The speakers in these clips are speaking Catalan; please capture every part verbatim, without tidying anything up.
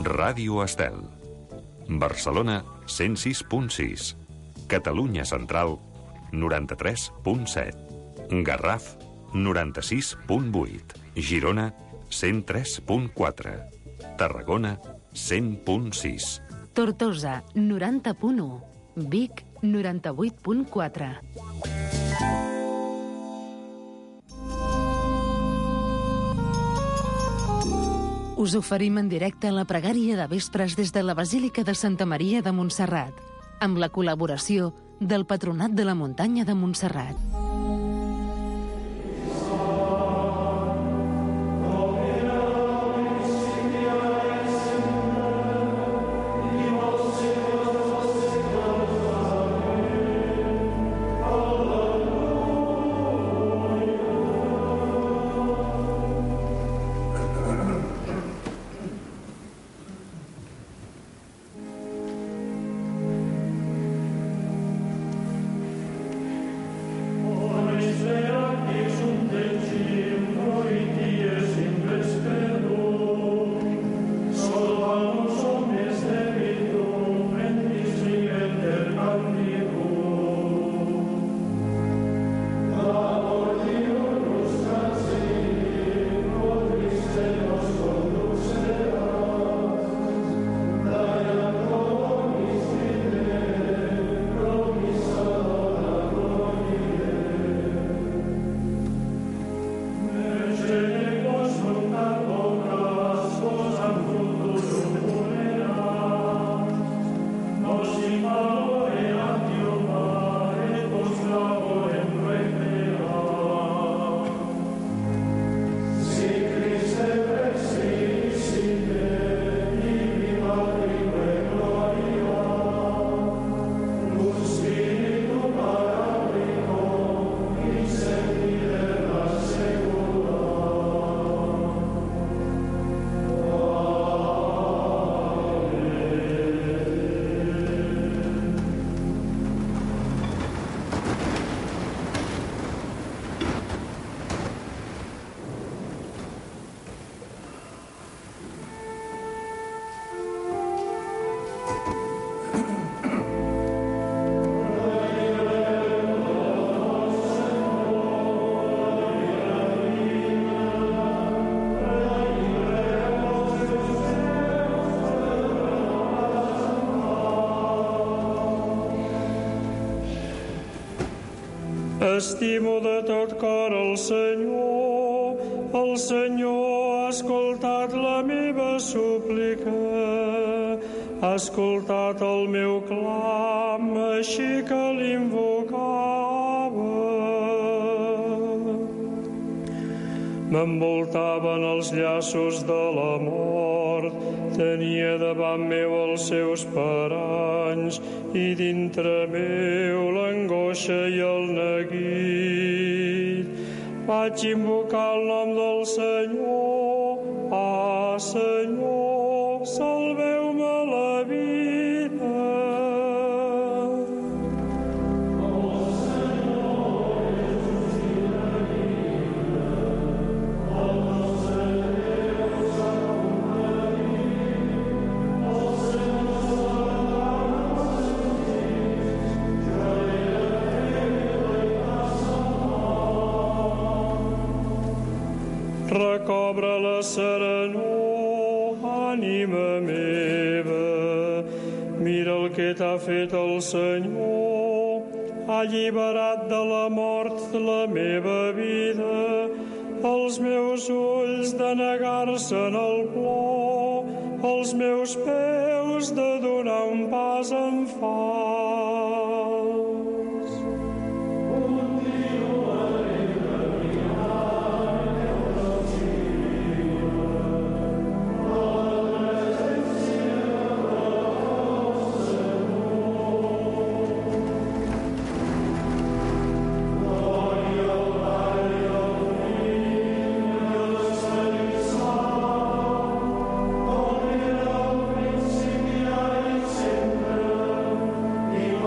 Ràdio Estel. Barcelona, cent sis punt sis. Catalunya Central, noranta-tres punt set. Garraf, noranta-sis punt vuit. Girona, cent tres punt quatre. Tarragona, cent punt sis. Tortosa, noranta punt u. Vic, noranta-vuit punt quatre. Us oferim en directe la pregària de vespres des de la Basílica de Santa Maria de Montserrat, amb la col·laboració del Patronat de la Muntanya de Montserrat. Estimo de tot cor el Senyor. El Senyor ha escoltat la meva súplica, ha escoltat el meu clam, així que l'invocava. M'envoltaven els llaços de la mort, tenia davant meu els seus paranys i dintre meu l'angoixa i el neguit. Vaig invocar el nom del Senyor. Ah, Senyor, salveu-me la vida. Recobra la serenor, ànima meva. Mira el que t'ha fet el Senyor. Ha alliberat de la mort la meva vida. Els meus ulls de negar-se en el plor, els meus peus de donar un pas en fals. Sempre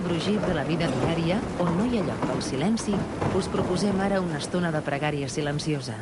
brugit de la vida diària, on no hi ha lloc pel silenci, us proposem ara una estona de pregària silenciosa.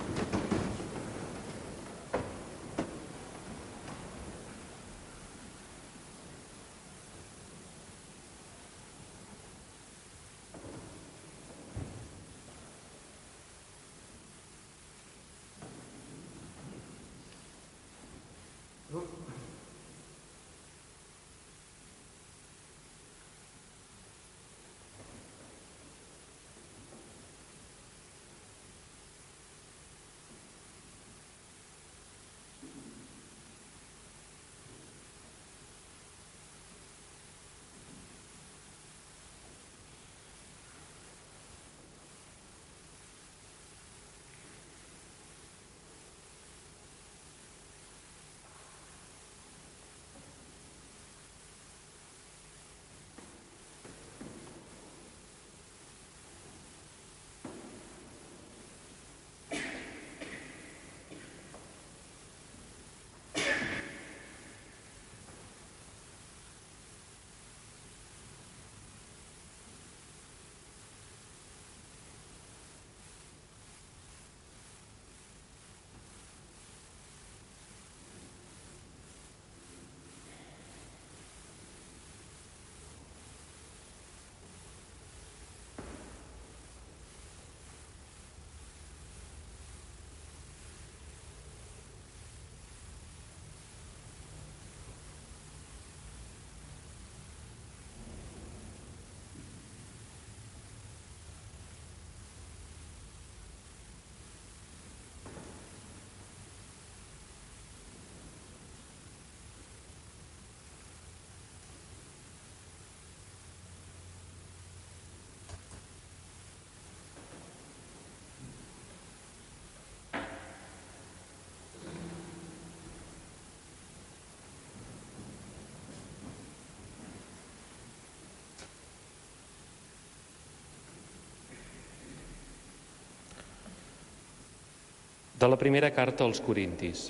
De la primera carta als Corintis.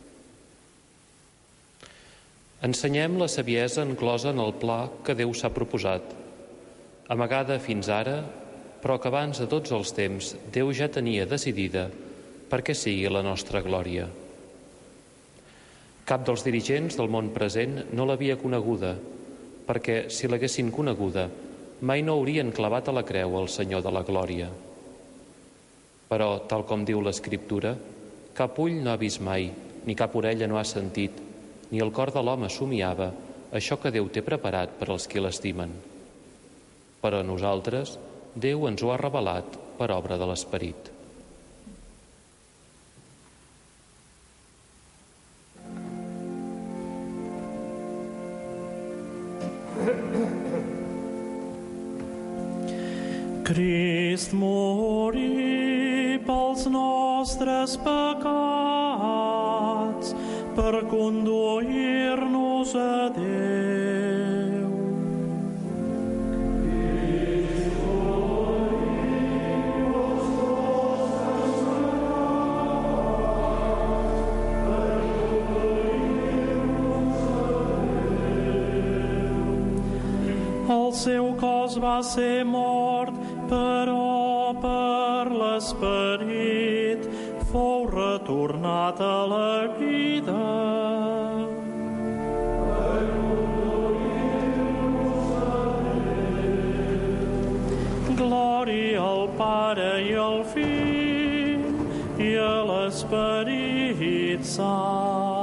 Ensenyem la saviesa enclosa en el pla que Déu s'ha proposat, amagada fins ara, però que abans de tots els temps Déu ja tenia decidida perquè sigui la nostra glòria. Cap dels dirigents del món present no l'havia coneguda, perquè si l'haguessin coneguda mai no haurien clavat a la creu el Senyor de la glòria. Però, tal com diu l'Escriptura, cap ull no ha vist mai, ni cap orella no ha sentit, ni el cor de l'home somiava això que Déu té preparat per als qui l'estimen. Però a nosaltres, Déu ens ho ha revelat per obra de l'Esperit. Crist morí pels nostres pecats per conduir-nos a Déu. Crist morí pels nostres pecats per conduir-nos a Déu. El seu cos va ser mort, però per l'Esperit fou retornat a la vida. Glòria al Pare i al Fill i a l'Esperit Sant.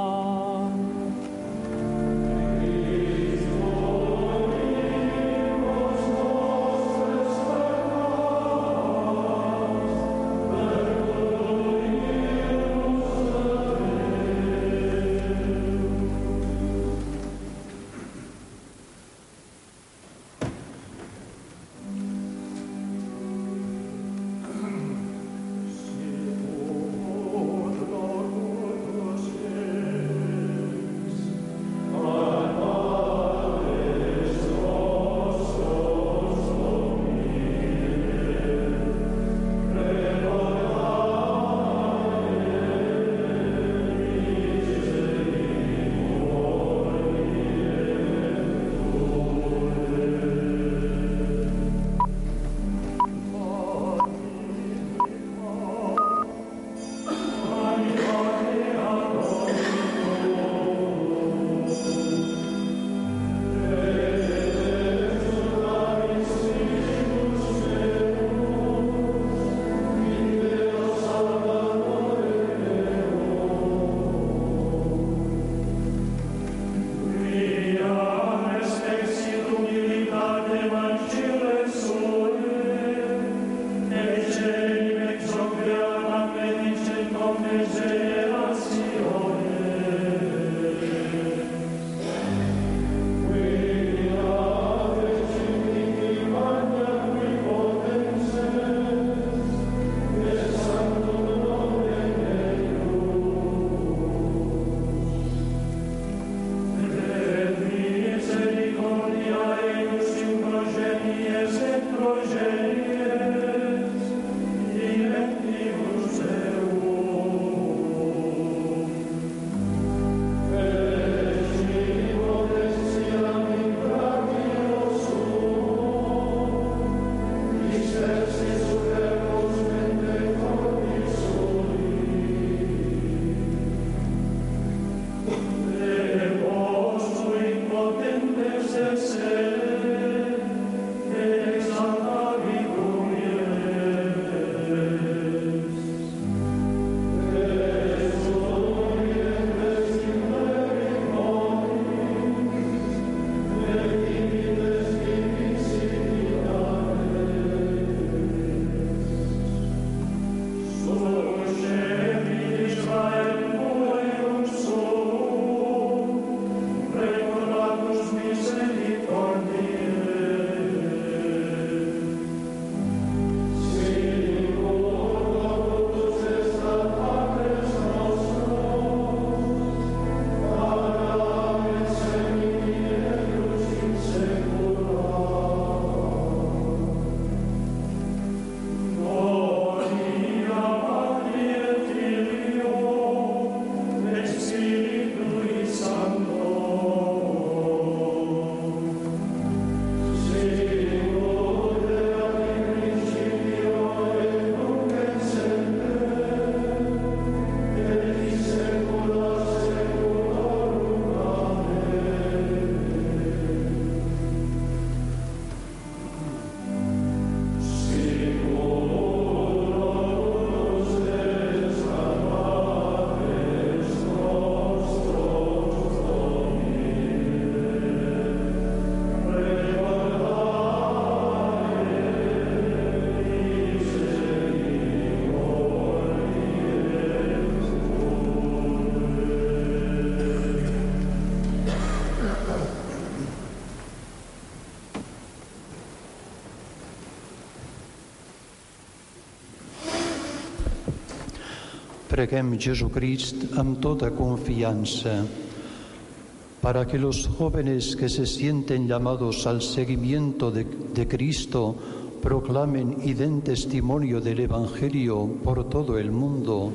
Preguem Jesucrist amb tota confianza, para que los jóvenes que se sienten llamados al seguimiento de, de Cristo proclamen y den testimonio del Evangelio por todo el mundo.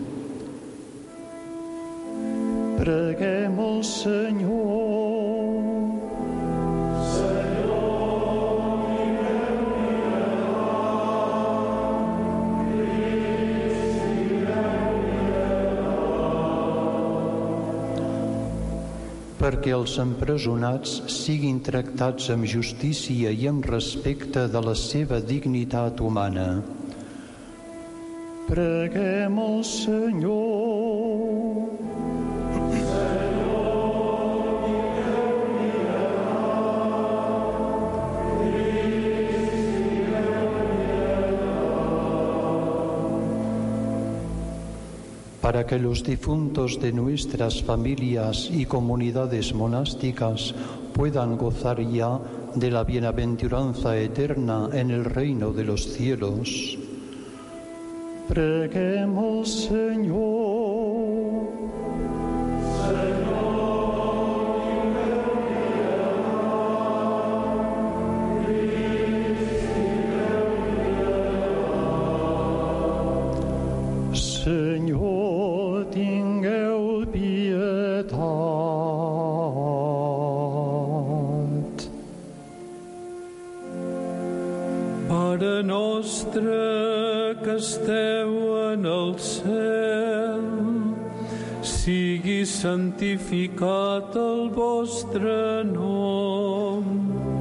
Preguem al Senyor. Perquè els empresonats siguin tractats amb justícia i amb respecte de la seva dignitat humana. Preguem al Senyor. Para que los difuntos de nuestras familias y comunidades monásticas puedan gozar ya de la bienaventuranza eterna en el reino de los cielos. Preguem al Senyor. Senyor, tingueu pietat. Pare nostre que esteu en el cel, sigui santificat el vostre nom.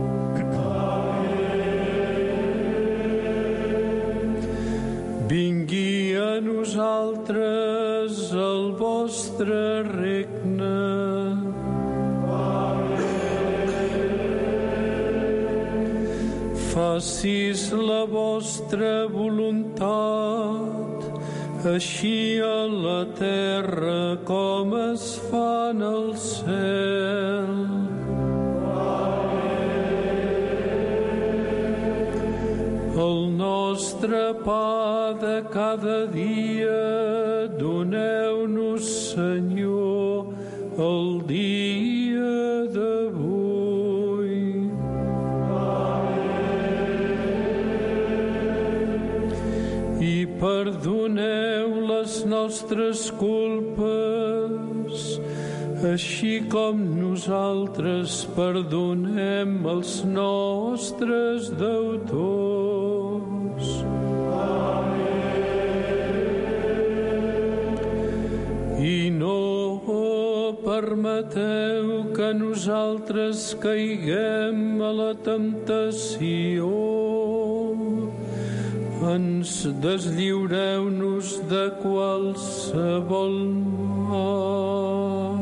Vingui a nosaltres el vostre regne. Facis la vostra voluntat, així a la terra com es fa en el cel. El nostre pa de cada dia doneu-nos, Senyor, el dia d'avui. I perdoneu les nostres culpes, així com nosaltres perdonem els nostres deutors. I no permeteu que nosaltres caiguem a la temptació. Ens deslliureu-nos de qualsevol mal.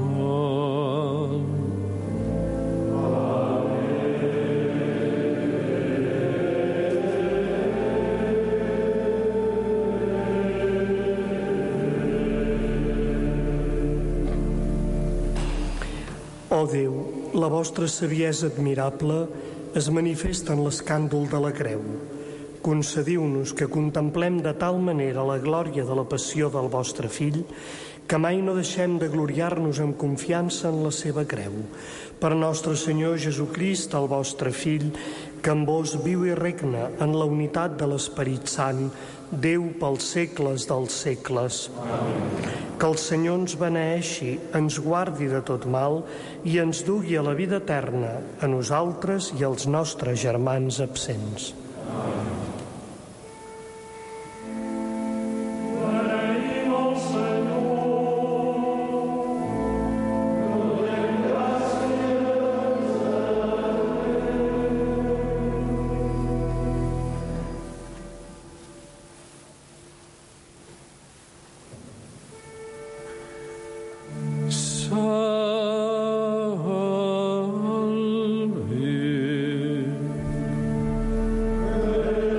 Ó Déu, la vostra saviesa admirable es manifesta en l'escàndol de la creu. Concediu-nos que contemplem de tal manera la glòria de la passió del vostre Fill que mai no deixem de gloriar-nos amb confiança en la seva creu. Per nostre Senyor Jesucrist, el vostre Fill, que amb vos viu i regna en la unitat de l'Esperit Sant, Déu pels segles dels segles. Amén. Que el Senyor ens beneeixi, ens guardi de tot mal i ens dugui a la vida eterna, a nosaltres i als nostres germans absents. Amén. Salve.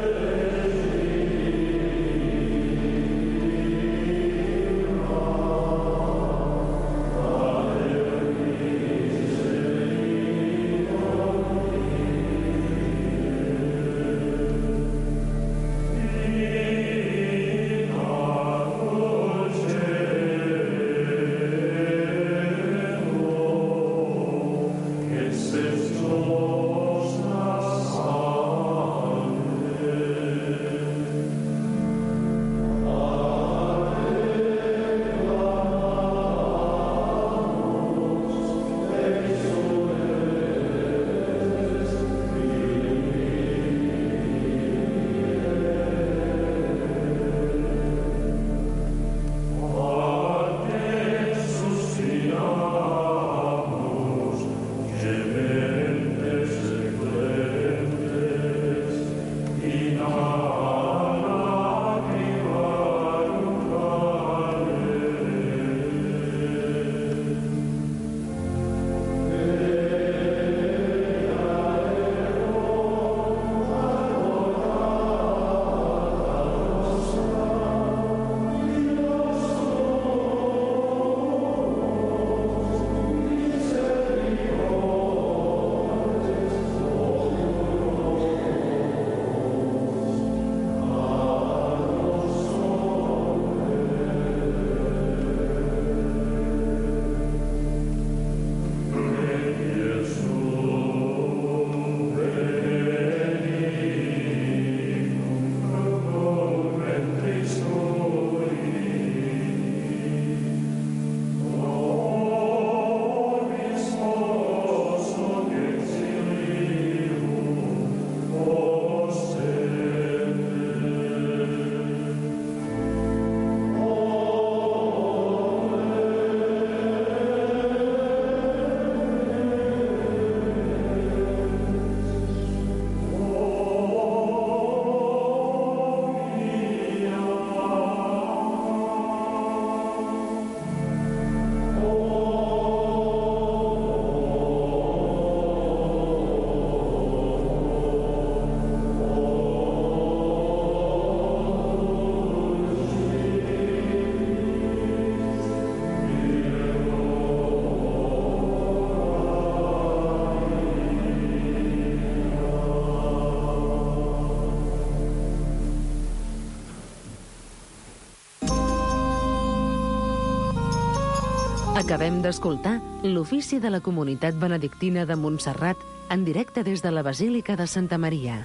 Acabem d'escoltar l'ofici de la Comunitat Benedictina de Montserrat en directe des de la Basílica de Santa Maria.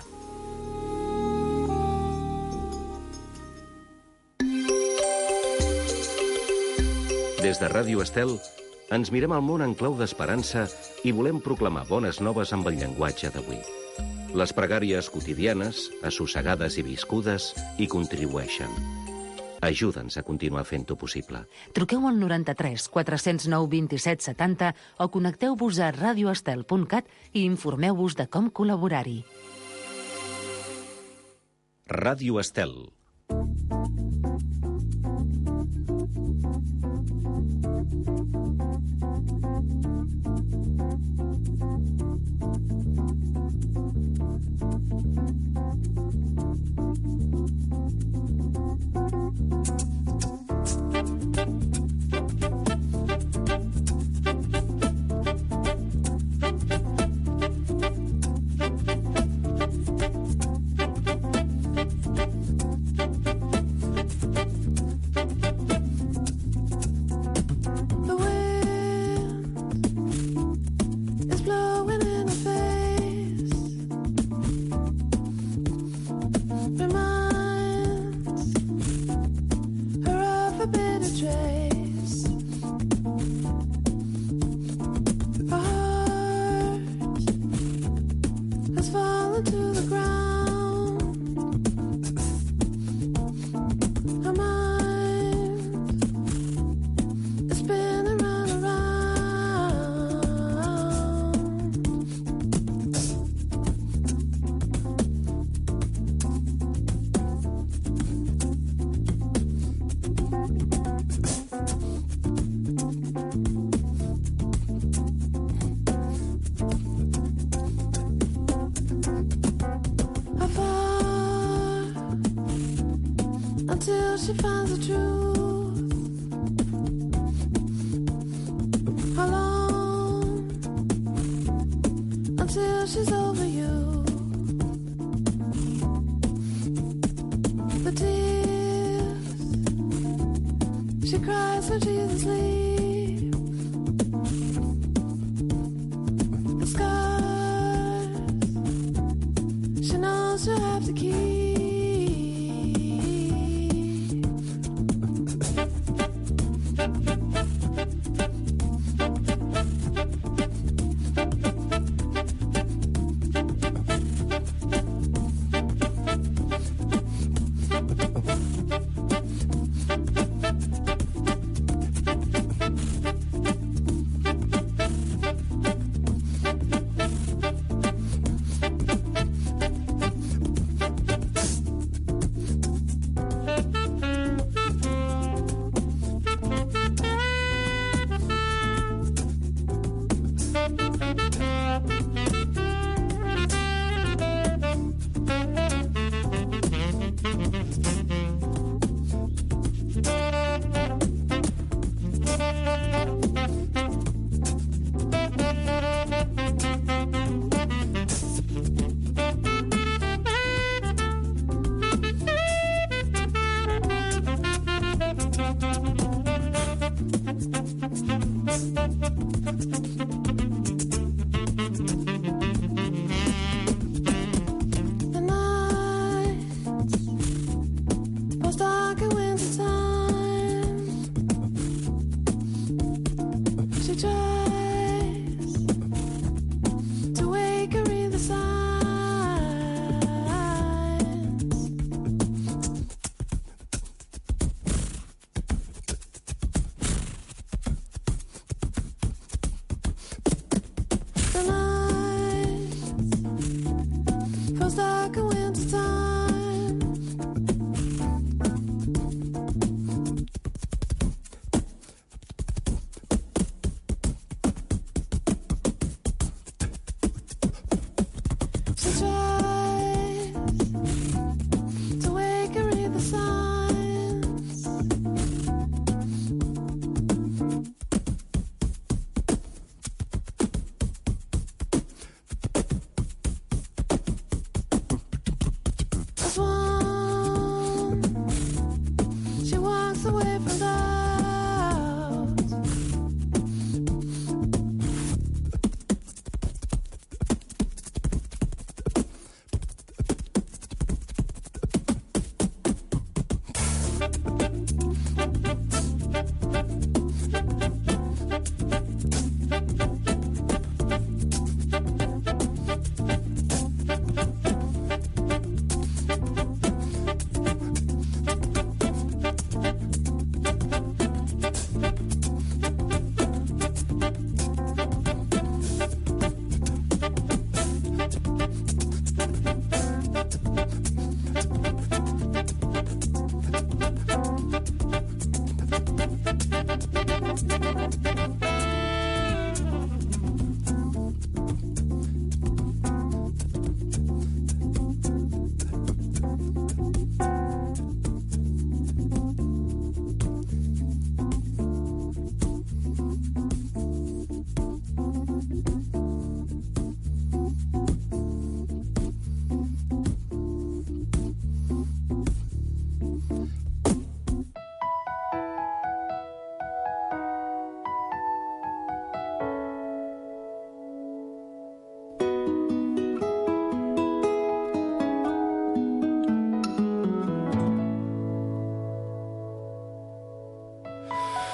Des de Ràdio Estel ens mirem al món en clau d'esperança i volem proclamar bones noves amb el llenguatge d'avui. Les pregàries quotidianes, assossegades i viscudes, hi contribueixen. Ajuda'ns a continuar fent-ho possible. Truqueu al noranta-tres quatre zero nou vint set setanta o connecteu-vos a radioestel punt cat i informeu-vos de com col·laborar-hi. Ràdio Estel. She finds the truth. How long until she's over you? The tears she cries when she's asleep. The scars she knows she'll have to keep.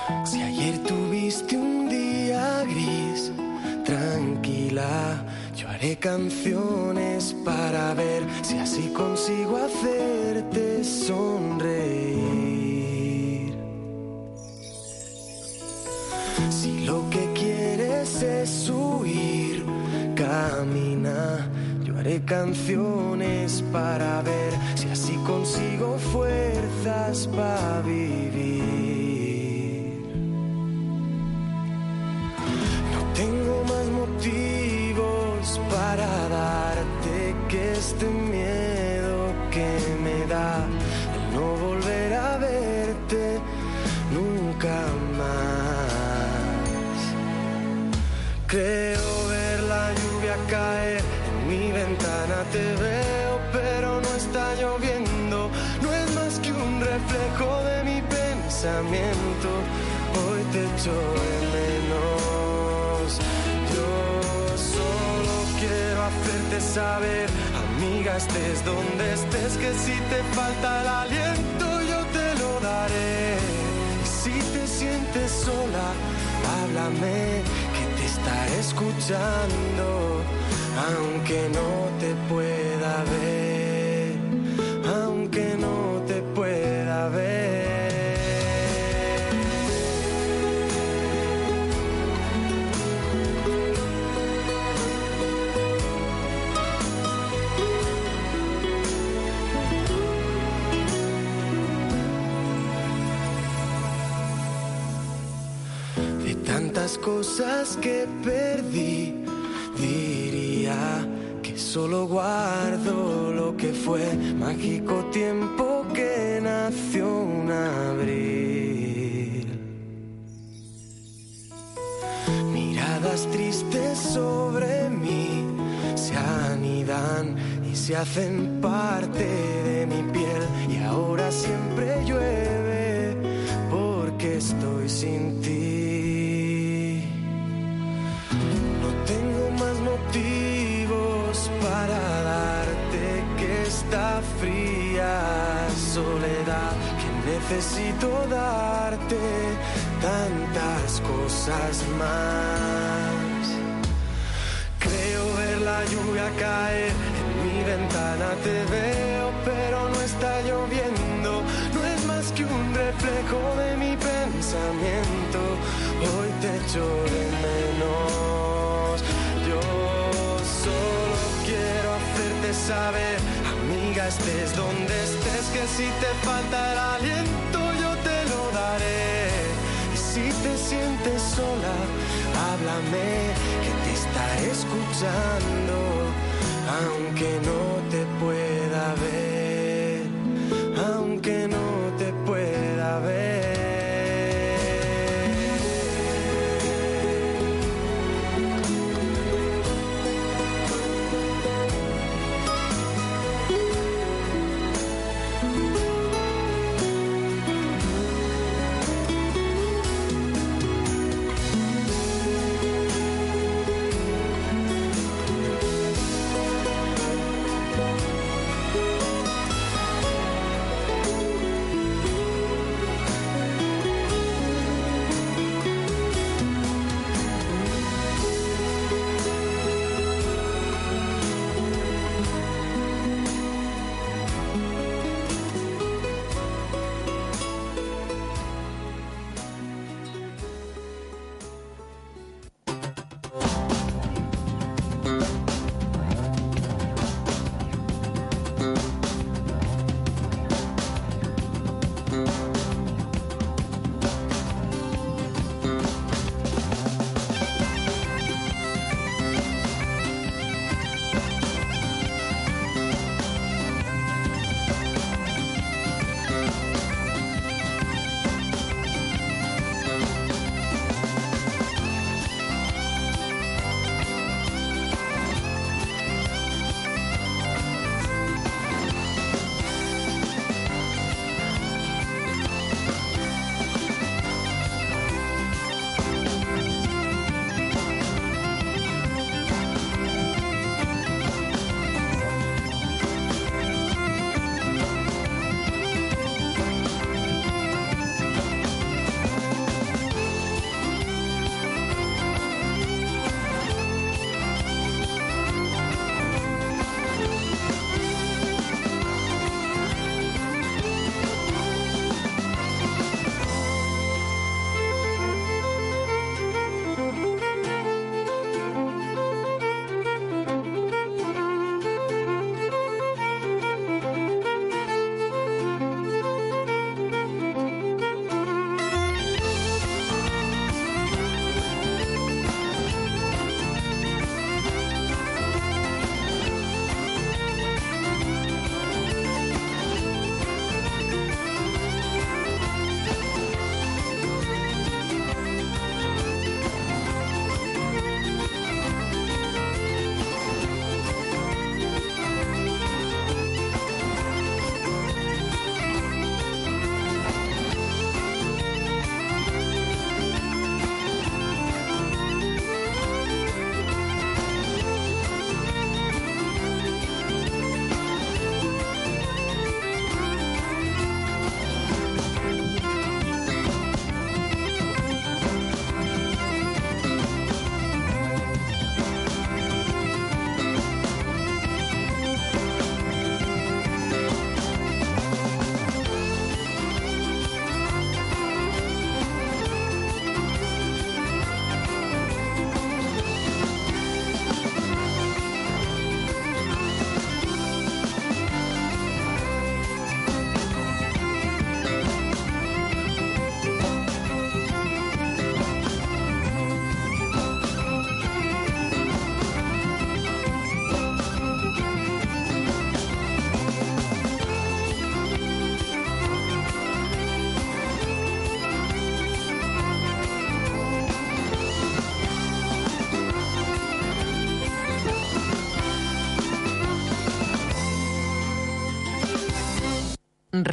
Si ayer tuviste un día gris, tranquila, yo haré canciones para ver si así consigo hacerte sonreír. Si lo que quieres es huir, camina, yo haré canciones para ver si así consigo fuerzas para vivir. No tengo más motivos para darte que este miedo que me da el no volver a verte nunca más. Creo ver la lluvia caer en mi ventana, te veo pero no está lloviendo, no es más que un reflejo de mi pensamiento. Hoy te echo de menos, yo solo quiero hacerte saber, amiga, estés donde estés, que si te falta el aliento yo te lo daré. Y si te sientes sola, háblame, que te estaré escuchando, aunque no te pueda ver, aunque no te pueda ver. De tantas cosas que perdí, diría que solo guardo lo que fue mágico tiempo que nació un abril. Miradas tristes sobre mí se anidan y se hacen parte de mi piel, y ahora siempre llueve porque estoy sin ti. Tengo más motivos para darte que esta fría soledad, que necesito darte tantas cosas más. Creo ver la lluvia caer en mi ventana, te veo pero no está lloviendo, no es más que un reflejo de mi pensamiento. Hoy te echo de menos, yo solo quiero hacerte saber, amiga, estés donde estés, que si te falta el aliento yo te lo daré. Y si te sientes sola, háblame, que te estaré escuchando, aunque no te pueda ver, aunque no te pueda ver.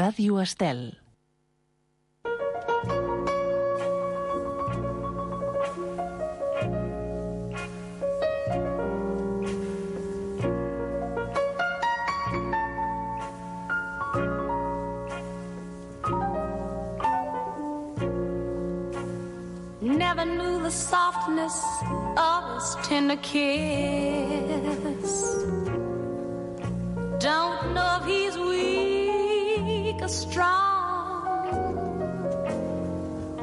Ràdio Estel. Never knew the softness of his tender kiss. Don't know if he's weak or strong.